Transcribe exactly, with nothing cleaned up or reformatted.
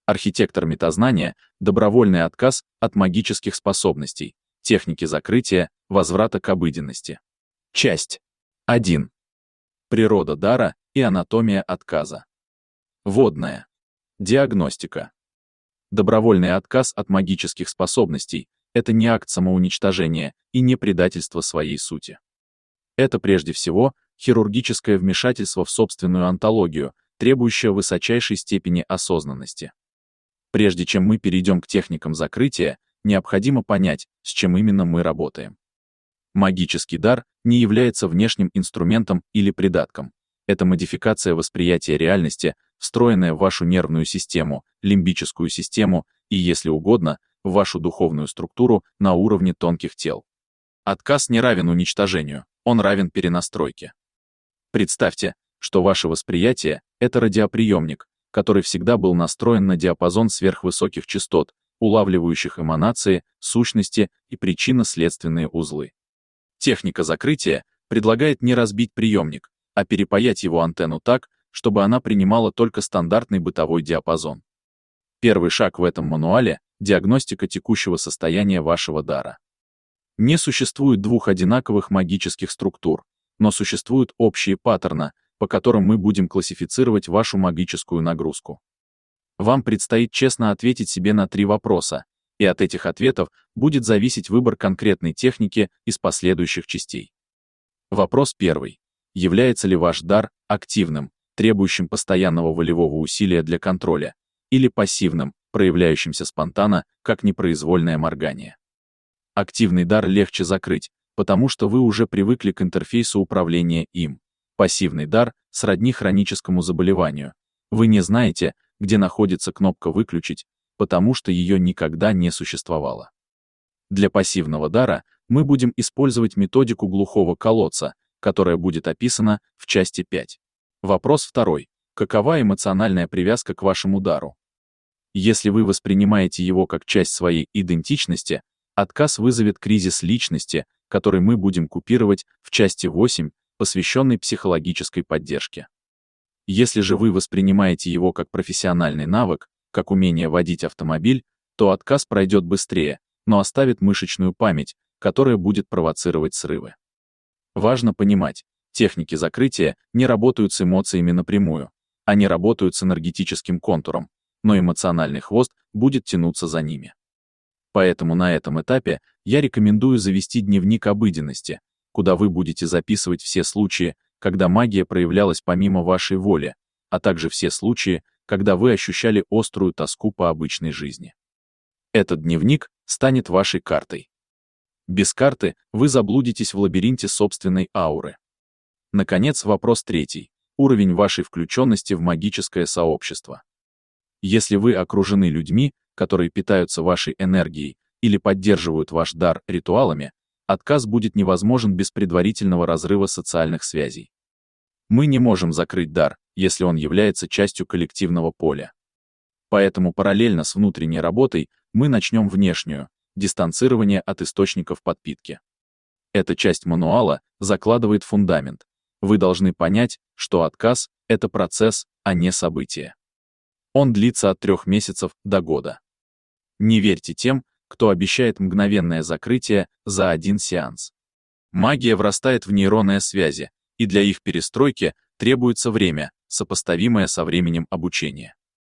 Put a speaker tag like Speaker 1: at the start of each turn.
Speaker 1: Архитектор метазнания — добровольный отказ от магических способностей, техники закрытия, возврата к обыденности. Часть один. Природа дара и анатомия отказа. Вводная. Диагностика. Добровольный отказ от магических способностей — это не акт самоуничтожения и не предательство своей сути. Это прежде всего хирургическое вмешательство в собственную онтологию, требующее высочайшей степени осознанности. Прежде чем мы перейдем к техникам закрытия, необходимо понять, с чем именно мы работаем. Магический дар не является внешним инструментом или придатком. Это модификация восприятия реальности, встроенная в вашу нервную систему, лимбическую систему и, если угодно, в вашу духовную структуру на уровне тонких тел. Отказ не равен уничтожению, он равен перенастройке. Представьте, что ваше восприятие — это радиоприемник, который всегда был настроен на диапазон сверхвысоких частот, улавливающих эманации, сущности и причинно-следственные узлы. Техника закрытия предлагает не разбить приемник, а перепаять его антенну так, чтобы она принимала только стандартный бытовой диапазон. Первый шаг в этом мануале — диагностика текущего состояния вашего дара. Не существует двух одинаковых магических структур, но существуют общие паттерны, по которым мы будем классифицировать вашу магическую нагрузку. Вам предстоит честно ответить себе на три вопроса, и от этих ответов будет зависеть выбор конкретной техники из последующих частей. Вопрос первый. Является ли ваш дар активным, требующим постоянного волевого усилия для контроля, или пассивным, проявляющимся спонтанно, как непроизвольное моргание? Активный дар легче закрыть, потому что вы уже привыкли к интерфейсу управления им. Пассивный дар сродни хроническому заболеванию. Вы не знаете, где находится кнопка «выключить», потому что ее никогда не существовало. Для пассивного дара мы будем использовать методику глухого колодца, которая будет описана в части пять. Вопрос второй. Какова эмоциональная привязка к вашему дару? Если вы воспринимаете его как часть своей идентичности, отказ вызовет кризис личности, который мы будем купировать в части восемь, посвященной психологической поддержке. Если же вы воспринимаете его как профессиональный навык, как умение водить автомобиль, то отказ пройдет быстрее, но оставит мышечную память, которая будет провоцировать срывы. Важно понимать, техники закрытия не работают с эмоциями напрямую, они работают с энергетическим контуром, но эмоциональный хвост будет тянуться за ними. Поэтому на этом этапе я рекомендую завести дневник обыденности, куда вы будете записывать все случаи, когда магия проявлялась помимо вашей воли, а также все случаи, когда вы ощущали острую тоску по обычной жизни. Этот дневник станет вашей картой. Без карты вы заблудитесь в лабиринте собственной ауры. Наконец, вопрос третий. Уровень вашей включенности в магическое сообщество. Если вы окружены людьми, которые питаются вашей энергией или поддерживают ваш дар ритуалами, отказ будет невозможен без предварительного разрыва социальных связей. Мы не можем закрыть дар, если он является частью коллективного поля. Поэтому параллельно с внутренней работой мы начнем внешнюю, дистанцирование от источников подпитки. Эта часть мануала закладывает фундамент. Вы должны понять, что отказ — это процесс, а не событие. Он длится от трех месяцев до года. Не верьте тем, кто обещает мгновенное закрытие за один сеанс. Магия врастает в нейронные связи, и для их перестройки требуется время, сопоставимое со временем обучения.